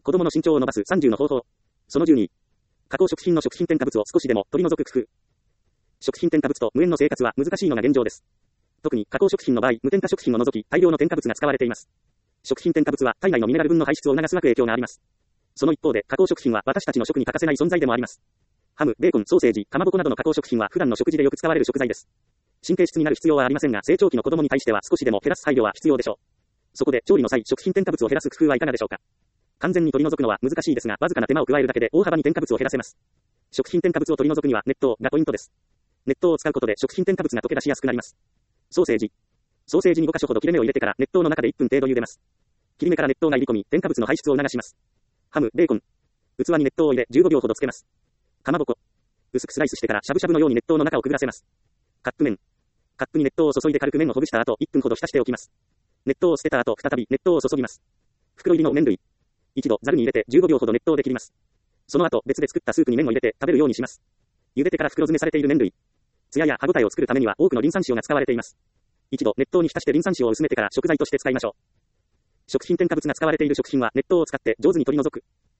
子供の身長を伸ばす30の方法。その12。加工食品の食品添加物を少しでも取り除く工夫。食品添加物と無縁の生活は難しいのが現状です。特に加工食品の場合、無添加食品を除き大量の添加物が使われています。食品添加物は体内のミネラル分の排出を促す悪影響があります。その一方で加工食品は私たちの食に欠かせない存在でもあります。ハム、ベーコン、ソーセージ、かまぼこなどの加工食品は普段の食事でよく使われる食材です。神経質になる必要はありませんが、成長期の子供に対しては少しでも減らす配慮は必要でしょう。そこで調理の際、食品添加物を減らす工夫はいかがでしょうか。完全に取り除くのは難しいですが、わずかな手間を加えるだけで大幅に添加物を減らせます。食品添加物を取り除くには熱湯がポイントです。熱湯を使うことで食品添加物が溶け出しやすくなります。ソーセージに5箇所ほど切れ目を入れてから熱湯の中で1分程度茹でます。切り目から熱湯が入り込み、添加物の排出を促します。ハム、ベーコン。器に熱湯を入れ15秒ほどつけます。かまぼこ。薄くスライスしてからしゃぶしゃぶのように熱湯の中をくぐらせます。カップ麺。カップに熱湯を注いで軽く麺をほぐした後、1分ほど浸しておきます。熱湯を捨てた後、再び熱湯を注ぎます。袋入りの麺類。一度ザルに入れて15秒ほど熱湯で切ります。その後、別で作ったスープに麺を入れて食べるようにします。茹でてから袋詰めされている麺類。ツヤや歯ごたえを作るためには多くのリン酸塩が使われています。一度熱湯に浸してリン酸塩を薄めてから食材として使いましょう。食品添加物が使われている食品は熱湯を使って上手に取り除く。